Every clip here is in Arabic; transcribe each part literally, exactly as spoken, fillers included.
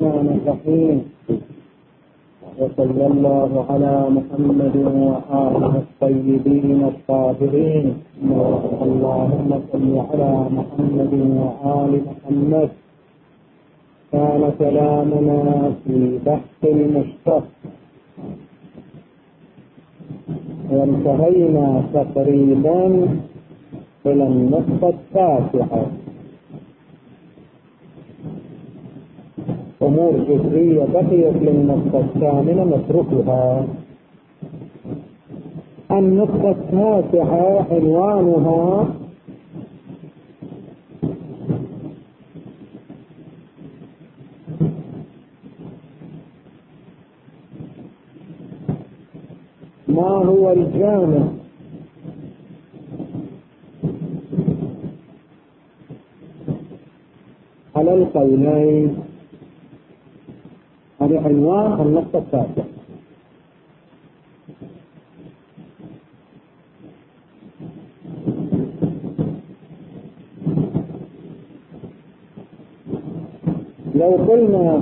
الرحمن الرحيم، وصلى الله على محمد وآله الطيبين الطاهرين. اللهم صل على محمد وآل محمد. كان كلامنا في بحث المشتق، وانتهينا تقريبا إلى النقطة التاسعة. أمور جزئية بقيت للنقطة الثامنة نتركها. النقطة التاسعة عنوانها ما هو الجامع على القولين. هذا عنوان النقطة التاسعة. لو قلنا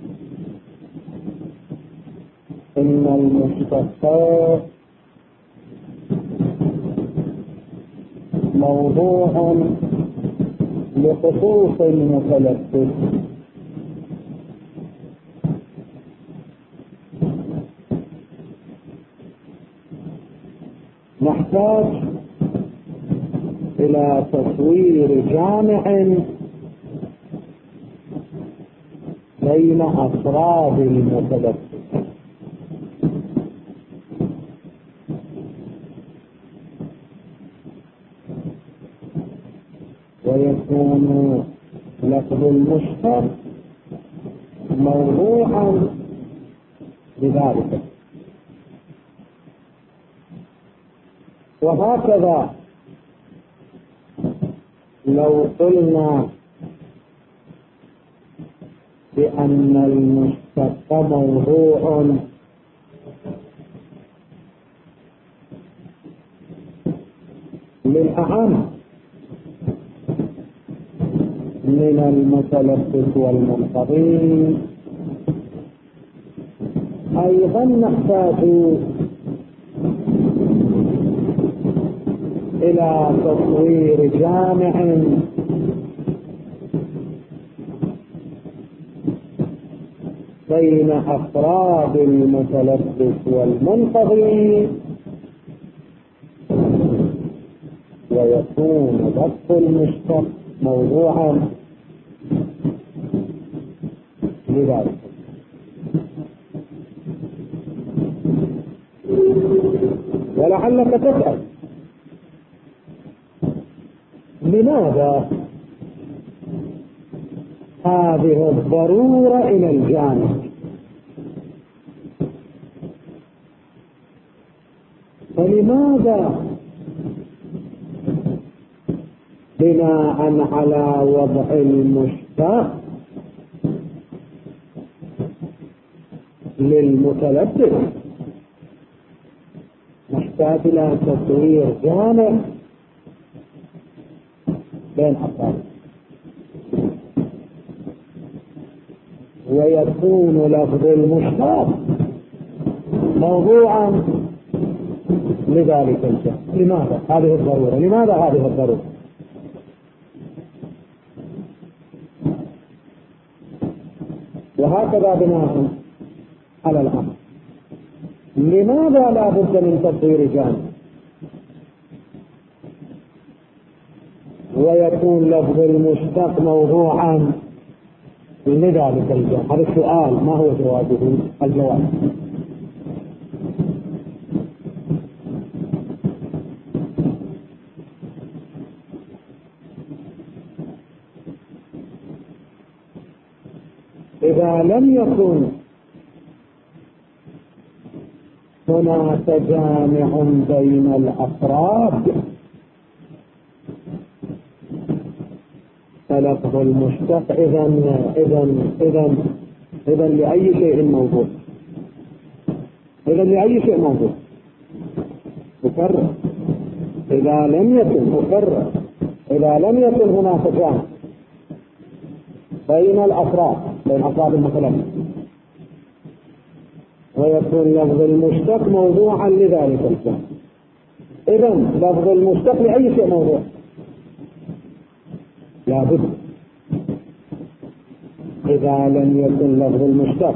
إن المشتقات موضوع لخصوص المتلفظ، نحتاج إلى تصوير جامع بين أفراد المتلفظ، ويكون لفظ المشتق موضوعا لذلك. وهكذا لو قلنا بأن المشتق موضوع للأعم من المتلفظ والمنقضي، أيضا نحتاج إلى تصوير جامع بين أفراد المتلفظ والمنقضي، ويكون لفظ المشتق موضوعا لذلك. ولعلك تسأل لماذا هذه الضرورة إلى الجامع؟ فلماذا بناء على وضع المشتق للمتلفظ نحتاج إلى تصوير جامع بين أفراد، ويكون لفظ المشتق موضوعا لذلك الجامع؟ لماذا هذه الضرورة؟ لماذا هذه الضرورة؟ وهكذا بناء على الأمر، لماذا لا بد من تصوير جامع ويكون لفظ المشتق موضوعا لذلك الجامع؟ هذا السؤال، ما هو جوابه؟ الجواب إذا لم يكن هناك جامع بين الأفراد فلفظ المشتق إذن إذن إذن إذن لأي شيء موضوع، إذن لأي شيء موضوع. مكرر إذا لم يكن مكرر إذا لم يكن هناك جامع بين الأفراد بين أفراد المتلبس، ويكون لفظ المشتق موضوعا لذلك الجمع. إذن لفظ المشتق لأي شيء موضوع لا بد، إذا لم يكن لفظ المشتق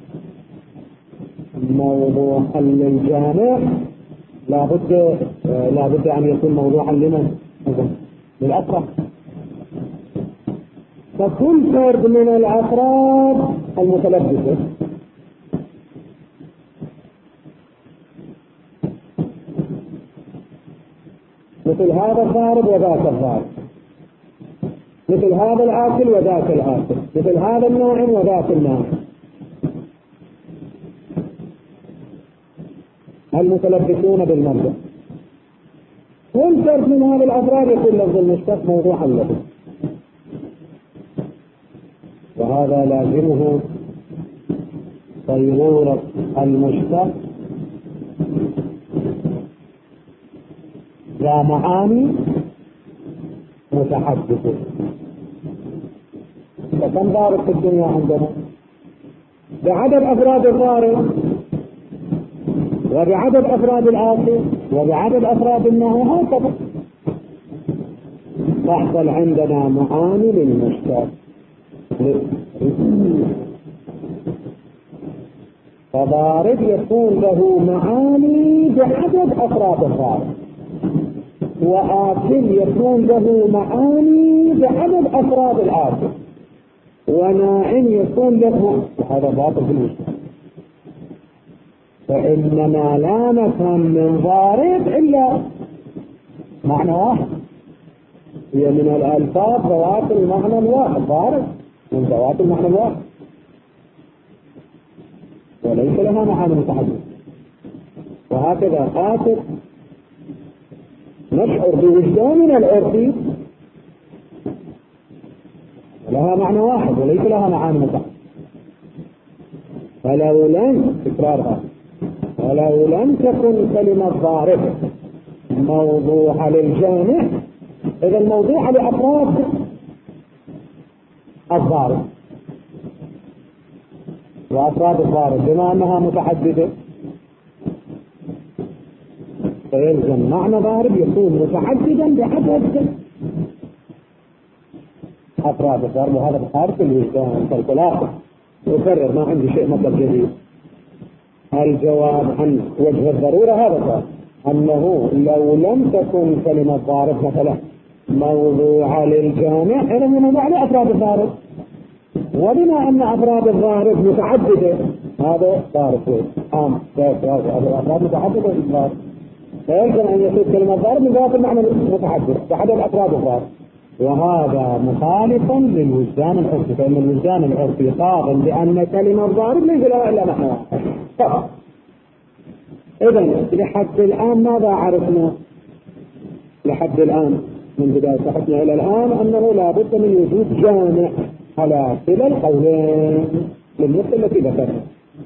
موضوعا للجامع لا بد لا بد أن يكون موضوعا لمن؟ للأفراد. فكل فرد من الأفراد المتلبسة مثل هذا الضارب وذاك الضارب، مثل هذا الآكل وذاك الآكل، مثل هذا الناعم وذاك الناعم، المتلبسون بالمرجع. كل فرد من هذه الأفراد يكون لفظ المشتق موضوعا له، وهذا لازمه صيغورة المشتق ذا معاني متحدثة. فكم ضارب في الدنيا عندنا؟ بعدد أفراد الضارب، وبعدد أفراد الآكل، وبعدد أفراد الناعم، هكذا تحصل عندنا معاني للمشتق. فضارب يكون له معاني بعدد أفراد الضارب، وآكل يكون له معاني بعدد أفراد الآكل، وناعم يكون له، هذا باطل في المشتق. فإننا لا نفهم من ضارب إلا معنى واحد، هي من الألفاظ ذوات المعنى الواحد، ضارب من ذوات المعنى الواحد وليس لها معاني متعددة. وهكذا آكل نشعر بوجداننا العرفي لها معنى واحد وليس لها معاني متعددة. فلو لم تكرارها ولو لم تكن كلمة ضارب موضوعة للجامع، إذا موضوعة لأفراد الضارب وأفراد الضارب، بما أنها متعددة فيلزم معنى ضارب يكون متعددا بعدد أفراد الضارب. وهذا بخارج الوجدان كالخلاصة. أكرر، ما عندي شيء مطلب جديد. الجواب عن وجه الضرورة هذا صار أنه لو لم تكن كلمة ضارب مثلا موضوعة للجامع، إذا موضوع لأفراد الضارب، وبما أن أفراد الضارب متعددة هذا ضارب عام أفراد متعددة الضارب، فيمكن أن يكون كلمة ضارب من ذات المعنى متعدد بعدد أفراد الضارب، وهذا مخالفا للوجدان العرفي، فإن الوجدان العرفي قاضٍ بأن كلمة ضارب ليس لها إلا معنى واحد فقط. إذن لحد الآن ماذا عرفنا؟ لحد الآن من بداية بحثنا إلى الآن أنه لا بد من وجود جامع على كلا القولين للنقطة التي ذكرها.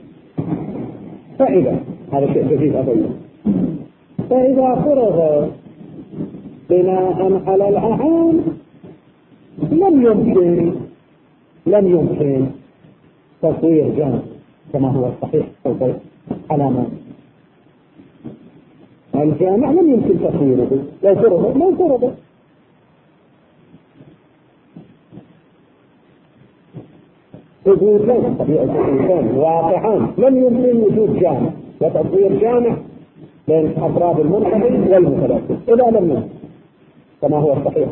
فإذا هذا شيء جديد أبين، فإذا فرض بناء على الأعان لم يمكن لم يمكن تصوير جامع كما هو الصحيح على ما الجامع لم يمكن تصويره لو فرض لو فرض ثبوتان طبيعة ثبوتان واقعان لم يمكن وجود جامع وتصوير جامع بين أفراد المنحدر والمتلبس إذا لم يمكن كما هو الصحيح.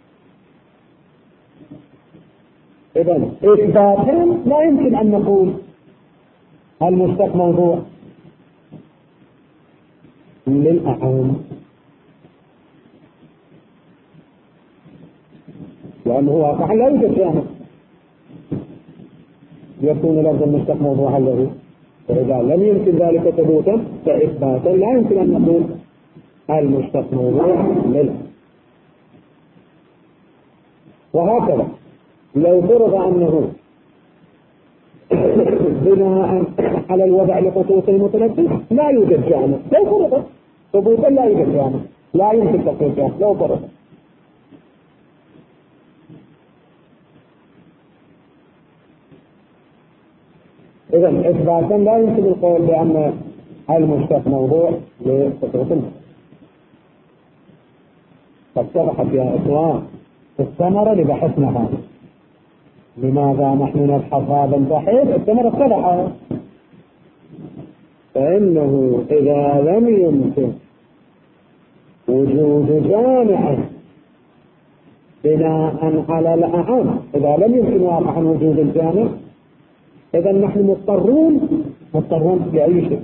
إذن إثباتين لا يمكن أن نقول المشتق موضوع للأعان، لأنه واقعا لا يوجد جامع يكون لفظ المشتق موضوعا له، فإذا لم يمكن ذلك ثبوتا فإثباتا لا يمكن أن نقول المشتق موضوع للأعان. وهكذا لو فرض أنه بناء على الوضع لخصوص المتلبس لا يوجد جامع، لو فرض ثبوتا لا يوجد جامع لا يمكن تصوير جامع لو فرض. إذا إثباتا لا يمكن القول بأن المشتق موضوع لخصوص. قد سبحت يا إخوان الثمرة لبحثنا هذا. لماذا نحن نبحث هذا البحث؟ الثمرة سبحت، فإنه إذا لم يمكن وجود جامع بناء على الأعم، إذا لم يمكن واقعا وجود الجامع، إذا نحن مضطرون مضطرون بأي شيء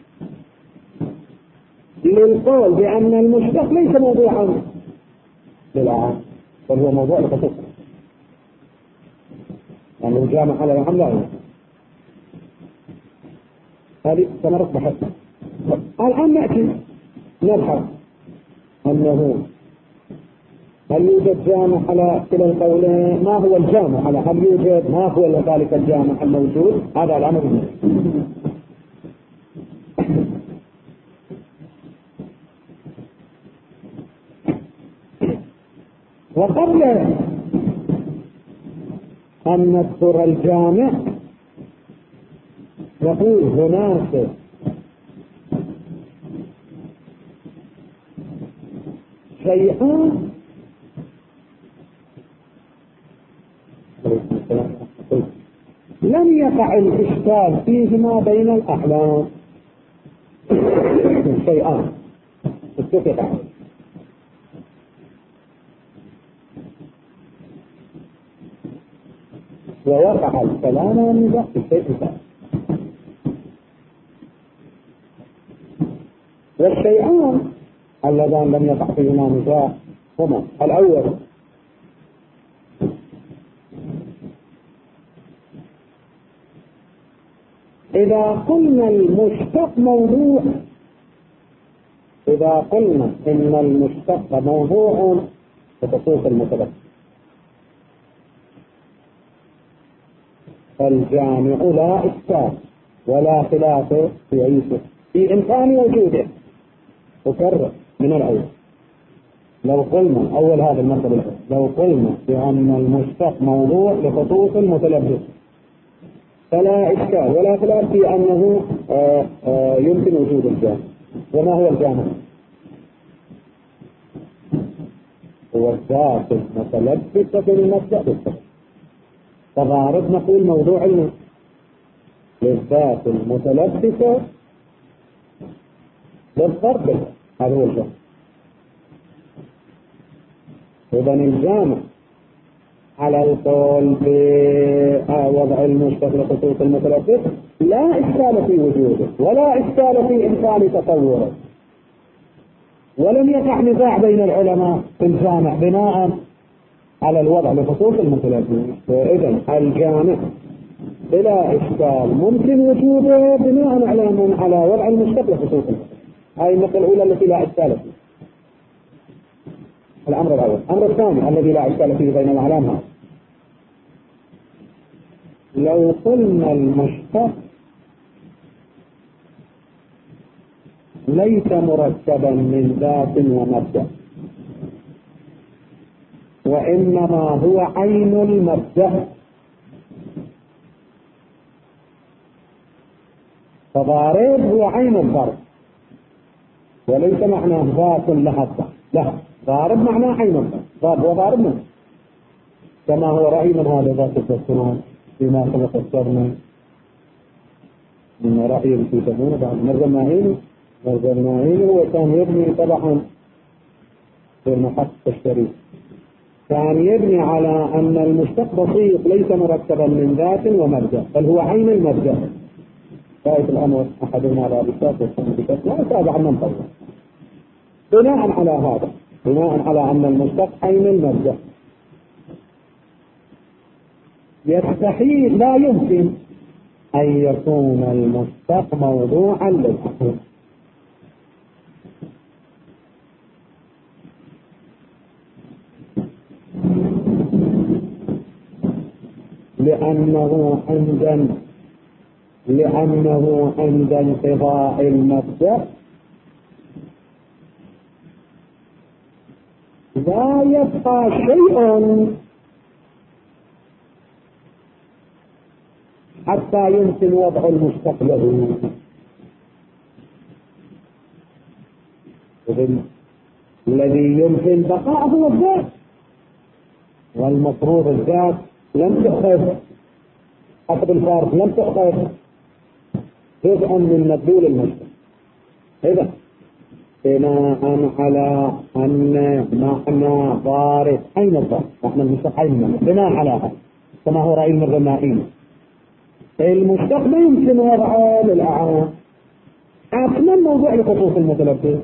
للقول بأن المشتق ليس موضوعا للأعم بل هو موضوع الخصوص، يعني الجامع على الأعم لا يمكن. هذه ثمرة بحثنا. الآن نأتي نبحث أنه هل يوجد جامع على كلا القولين؟ ما هو الجامع على هل يوجد؟ ما هو ذلك الجامع الموجود؟ هذا الأمر المهم. وقبل أن نذكر الجامع نقول هناك شيئان لم يقع الإشكال فيهما بين الأعلام. شيئان اتفق عليه، ووقع الكلام والنزاع في الشيء الثاني. والشيئان اللذان لم يقع فيهما نزاع هما: الأول إذا قلنا المشتق موضوع إذا قلنا إن المشتق موضوع بخصوص المتلفظ، فالجامع لا إشكال ولا خلاف في عيسى في إمكان وجوده. أكرر من الأول، لو قلنا أول هذا المطلب الأول لو قلنا بأن المشتق موضوع لخصوص المتلفظ فلا إشكال ولا خلاف في أنه آآ آآ يمكن وجود الجامع. وما هو الجامع؟ هو الذات المتلبسة بالمبدأ بالصفة. تضارب نقول موضوع علم للذات المتلبسة بالضرب، هذا هو الجامع. إذن الجامع على القول بوضع المشتق لخصوص المتلبس لا إشكال في وجوده ولا إشكال في إمكان تصوره، ولم يقع نزاع بين العلماء في الجامع بناء على الوضع لخصوص المتلبس. إذن الجامع بلا إشكال ممكن وجوده بناء على من على وضع المشتق لخصوص المتلبس. هذه النقطة الأولى التي لا إشكال فيها. الأمر الأول. الأمر الثاني الذي لا إشكال فيه بين الأعلام هذا: لو قلنا المشتق ليس مركبا من ذات ومبدأ، وإنما هو عين المبدأ، فضارب هو عين الضرب وليس معناه ذات لها الضرب، لا، ضارب معناه عين الضرب، ضرب وضارب منه، كما هو رأي من هذا ذات الدكتور فيما سبق الصرنا من رأي في تبونه بعد مرة معين مرة معين هو كان يبني طبعا في المحط الشريف، كان يبني على أن المشتق بسيط ليس مركبا من ذات ومبدأ بل هو عين المبدأ. رأيت الأمر أحدنا لا بشاك والثاني بشاك لا يتابع من طبعا. بناء على هذا بناء على أن المشتق عين المبدأ يستحيل لا يمكن أن يكون المشتق موضوعا للحكم، لأنه عند لأنه عند انقضاء المبدأ لا يبقى شيء حتى يمكن وضع المشتق له. إذن الذي يمكن بقاءه هو الذات، والمفروض الذات لم تؤخذ حسب الفارق، لم تؤخذ جزءا من مدلول المشتق. إذا بناء على أن معنى ضارب أين الضارب؟ معنى المشتق أين؟ بناء على هذا كما هو رأي المرغمائين، المشتق ما يمكن وضعه للأعام. أصلا موضوع لخصوص المتلبس،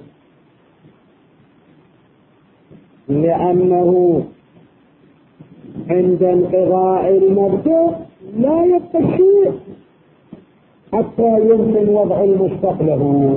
لأنه عند انقضاء المبدأ لا يبقى شيء حتى يمكن وضع المشتق له،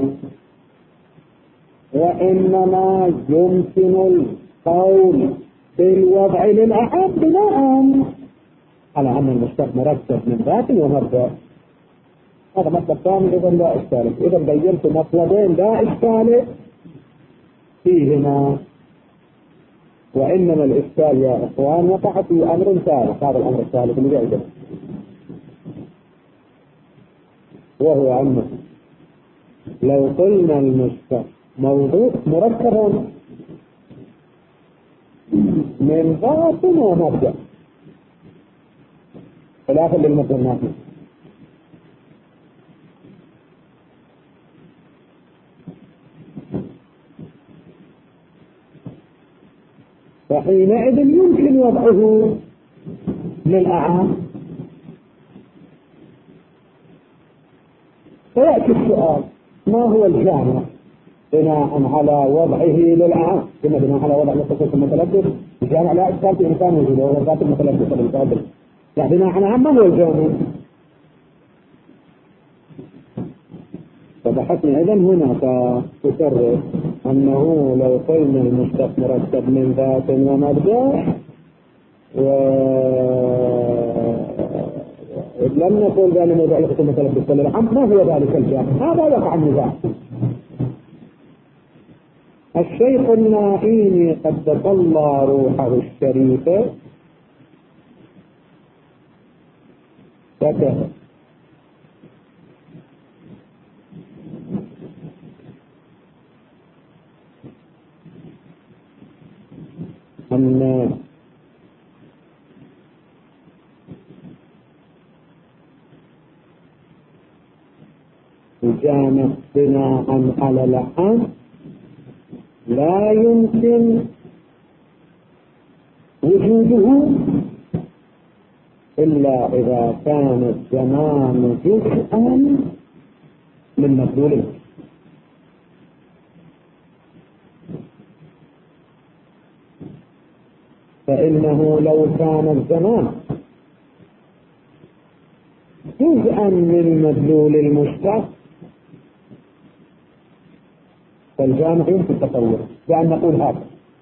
وإنما يمكن القول بالوضع للأعم بناء على أن المشتق مركب من ذات ومبدأ. هذا مطلب ثاني إذا لا إشكال. إذا بينت مطلبين لا إشكال فيهما، وإنما الإشكال يا إخوان وقع في أمر ثالث. هذا الأمر الثالث اللي جاي، وهو أنه لو قلنا المشتق موضوع مركب من ذات ومبدأ خلافا للمقدمات، فحينئذ يمكن وضعه للأعام. فيأتي السؤال: ما هو الجامع بناء على وضعه للأعام؟ كما بناء على وضع الخصوص المتلبس الجامع لا إشكال في إمكان وجوده، وهو ذات المتلبس المتلبس. يعني بناء على ما هو الجامع؟ فبحثنا إذن هنا فتكرر أنه لو قلنا المشتق مركب من ذات ومبدأ ولم نقول بأن موضوع الخصوص المتلبس للأعام، ما هو ذلك الجامع؟ هذا وقع النزاع. الشيخ النائيني قدس الله روحه الشريفة كتب أن الجامع بناء على الأعام لا يمكن وجوده إلا إذا كان الزمان جزءا من مدلوله. فإنه لو كان الزمان جزءا من مدلول المشتق فالجامع يمكن تصوره بأن نقول هكذا،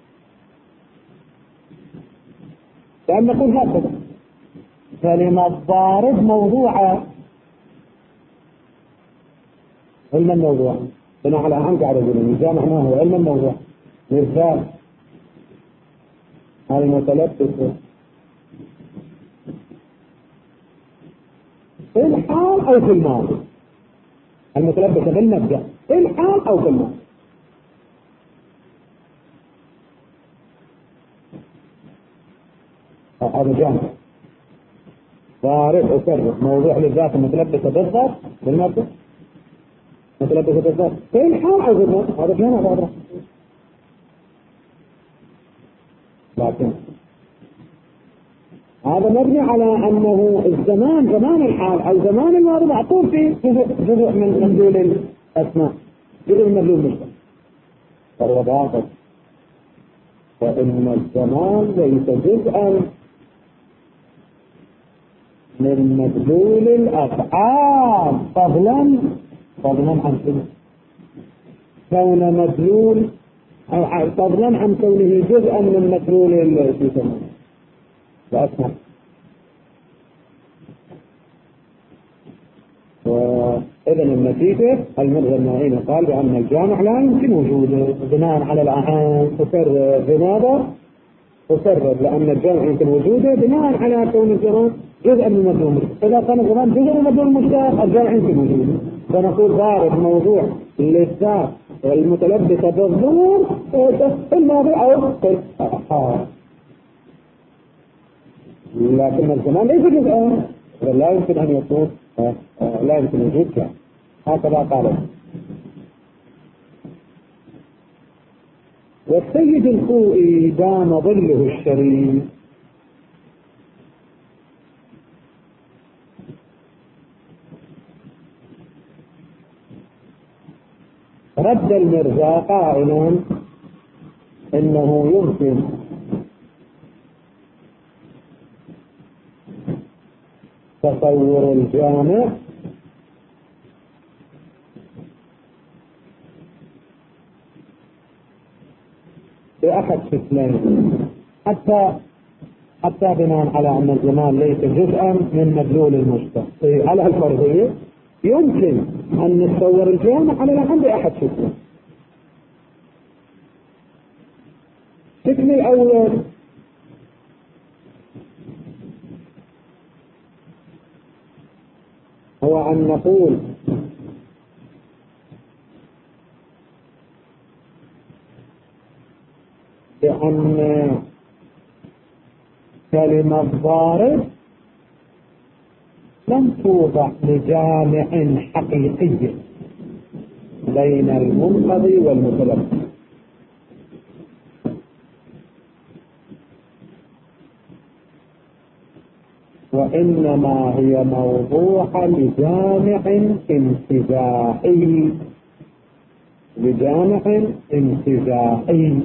بأن نقول هكذا كلمة ضارب موضوعة. علم الموضوع بناء على أهم قاعدة الجامع ما هو علم الموضوع للذات المتلبس في الحال أو في الماضي، المتلبس بالمبدأ في الحال أو في الماضي. هذا جامع ضارب أكرر موضوع للذات المتلبسة بالذات بالمبدأ، متلبسة بالذات في الحال أو في الماضي. هذا جامع ضارب. لكن هذا مبني على أنه الزمان زمان الحال أو زمان الماضي معطوف في جزء, جزء من مدلول الأسماء، جزء من مدلول المشتق، فهو باطل. فإن الزمان ليس جزءا من مدلول الأفعال فضلا فضلا عن كون مدلول أو فضلا عن كونه جزءا من مدلول الأسماء الأسماء. وإذا النتيجة المرغي النائين قال بأن الجامع لا يمكن وجوده بناء على الأعام. تكرر بماذا؟ أكرر لأن الجمع يمكن وجوده بناء على كون الزمان جزء من مفهوم المشتق. إذا كان الزمان جزء من مفهوم المشتق الجمع يمكن وجوده، فنقول ضارب موضوع للذات والمتلبسة بالظهور الماضي أو الحال، لكن الزمان ليس جزءا، لا يمكن أن يكون لا يمكن وجود كان. هكذا قال. والسيد الخوئي دام ظله الشريف رد المرزا قائلا انه يمكن تصور الجامع بأحد شكلين، حتى حتى بناء على أن الزمان ليس جزءا من مدلول المشتق. على الفرضية يمكن أن نتصور الجامع على الأقل بأحد شكلين. الشكل الأول هو أن نقول بأن كلمة ضارب لم توضع لجامع حقيقي بين المنقضي والمتلبس، وإنما هي موضوعة لجامع انتزاعي لجامع انتزاعي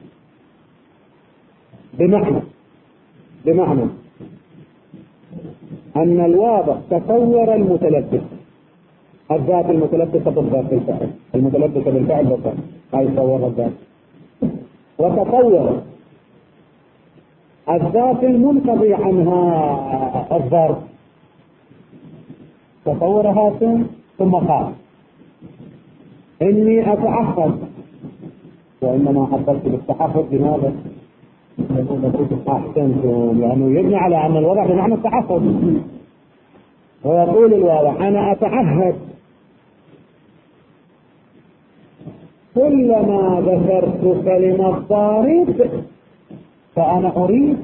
بمعنى بمعنى أن الواضح تصور المتلبس الذات المتلبسة بالذات بالفعل، المتلبسة بالفعل بالذات هاي تصور الذات، وتصور الذات المنقضي عنها الظرف تصورها، ثم قال إني أتعهد، وإنما حدثت بالتحفظ لماذا؟ أحسنتم، لأنه يبني على أن الوضع بمعنى التحفظ، ويقول الواضح أنا أتعهد كلما ذكرت كلمة ضارب فأنا أريد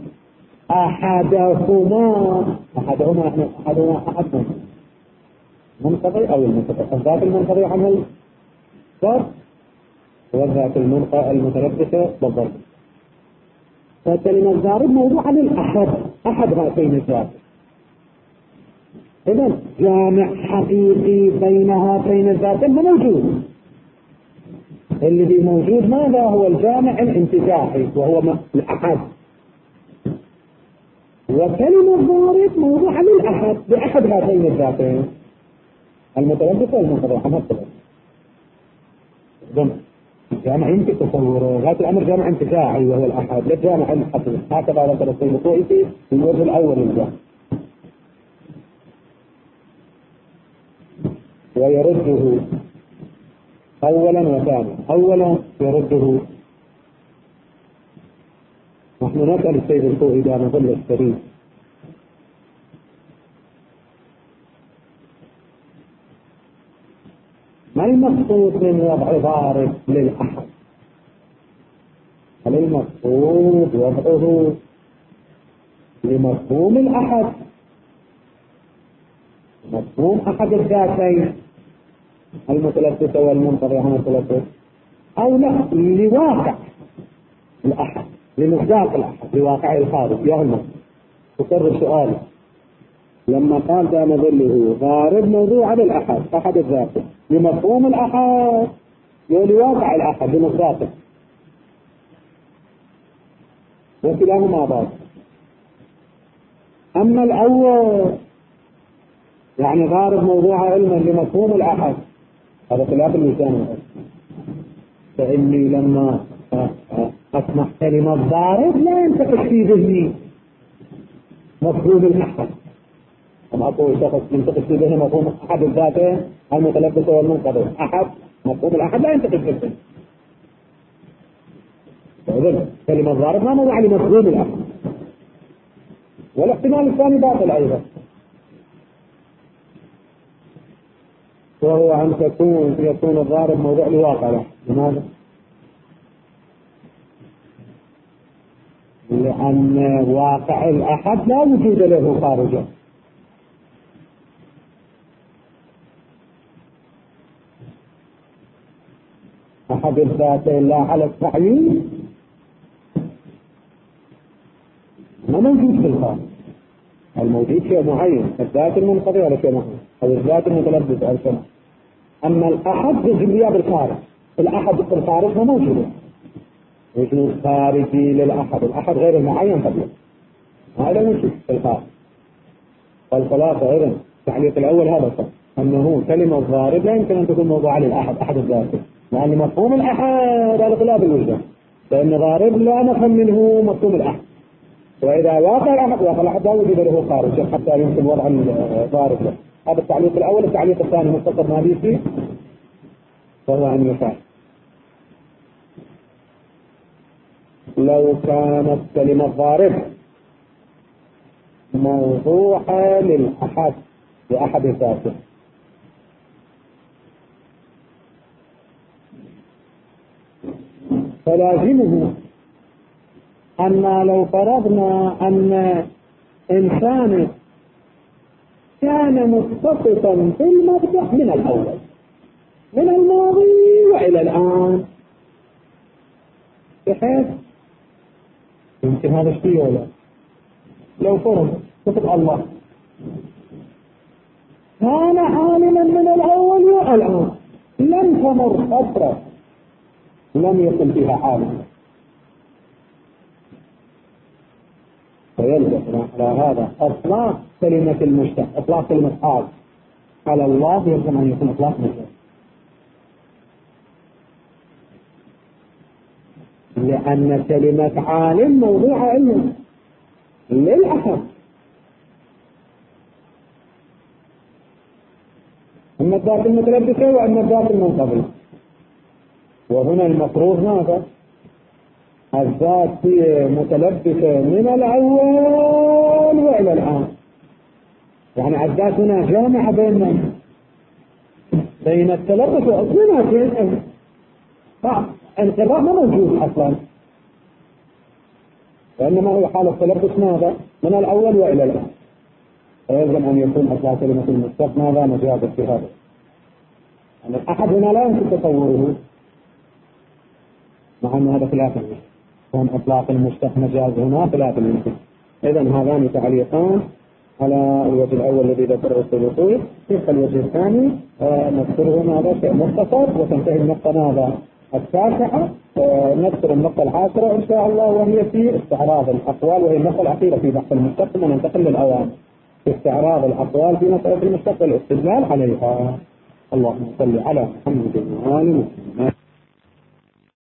أحدهما أحدهما نحن أحدهما أحدهم منقضي أو المنقضي، الذات المنقضي عنه الضرب والذات المتلبسة بالضرب. فكلمة ضارب موضوع للأحد، أحد هاتين الذات. إذن جامع حقيقي بين هاتين الذاتين موجود، الذي موجود ماذا؟ هو الجامع الانتزاعي وهو الأحد، وكلمة ضارب موضوع للأحد بأحد هاتين الذاتين المتلبسة والمنقضي عنها الثلاث. جامع يمكن تصوره، ذات الأمر جامع انتفاعي وهو الأحد، لا جامع الحقيقي. هكذا ذكر السيد الخوئي في الوجه الأول الجامع، ويرده أولا وثانيا. أولا يرده، نحن نسأل السيد الخوئي دام ظل السبيل ما المقصود من وضع ضارب للأحد؟ هل المقصود وضعه لمفهوم الأحد، مفهوم أحد الذاتين المتلبسة والمنقضي عن التلبس، أو لا لواقع الأحد، لمصداق الأحد، لواقع الخارج؟ يا الله تكرر سؤالي. لما قال دام ظله ضارب موضوع للأحد أحد الذاتين لمفهوم الأحد ولواقع الأحد لمصداقه، وكلاهما ضارب. أما الأول يعني ضارب موضوع علما لمفهوم الأحد، هذا خلاف اللسان، فإني لما أسمع كلمة ضارب لا ينتقش في ذهني مفهوم الأحد، أما أقول شخص ينتقش في ذهني مفهوم أحد الذاتين المتلبسة والمنقضي، أحد مفهوم الأحد لا ينتقش في ذهني. إذن كلمة ضارب ما موضوع لمفهوم الأحد. والاحتمال الثاني باطل أيضا، وهو أن تكون يكون الضارب موضوع لواقع له. لماذا؟ لأن واقع الأحد لا وجود له خارجه. أحد الذاتين لا على التعيين ما موجود في الخارج. الموجود شيء معين، الذات المنقضي على شيء معين، أو الذات المتلبس على شيء. أما الأحد جزئية بالخارج، الأحد في الخارج ما موجود، وجود خارجي للأحد، الأحد غير المعين قبله هذا موجود في الخارج. فالخلاصة إذن التعليق الأول هذا صح، أنه كلمة ضارب لا يمكن أن تكون موضوعة للأحد أحد الذاتي، لأن مفهوم الأحد هذا خلاف الوجدان، لأن ضارب لا نفهم منه مفهوم الأحد، وإذا واقع الأحد واقع الأحد لا وجود له خارج حتى يمكن وضع الضارب له. هذا التعليق الأول. التعليق الثاني مختصر ماليسي وهو أن يفعل لو كانت كلمة ضارب موضوعة للأحد لأحد ذاته فلازمه أن لو فرضنا أن إنسان كان متصفا في المبدأ من الأول من الماضي وإلى الآن، بحيث يمكن هذا الشيء ولا لو فرض صفة الله كان عالما من الأول والآن، لم تمر فترة لم يكن فيها عالم، فيلزم على هذا إطلاق كلمة المشتق، إطلاق كلمة عالم على الله يلزم أن يكون إطلاق مجرد، لأن كلمة عالم موضوع علم للأحد، أما الذات المتلبسة وأما الذات المنقضية. وهنا المفروض ماذا؟ الذات هي متلبسة من الأول وإلى الآن، يعني الذات هنا جامعة بين بين التلبس والأصل، انقضاء ما موجود أصلا، وإنما هو حال التلبس ماذا؟ من الأول وإلى الآن، فيلزم أن يكون أصلا كلمة المشتق ماذا؟ مجازا في هذا، أن الأحد هنا لا يمكن تصوره، مع أن هذا خلاف المشتق، كون إطلاق المشتق مجاز هنا خلاف المشتق. إذن هذان تعليقان على الوجه الأول الذي ذكره السلوكي. في الوجه الثاني آه نذكره ماذا؟ شيء مختصر، وتنتهي النقطة ماذا؟ التاسعة. آه نذكر النقطة العاشرة إن شاء الله، وهي في استعراض الأقوال، وهي النقطة الأخيرة في بحث المشتق، وننتقل للأوامر في استعراض الأقوال في مسألة المشتق والاستدلال عليها. اللهم صل على محمد وآل محمد.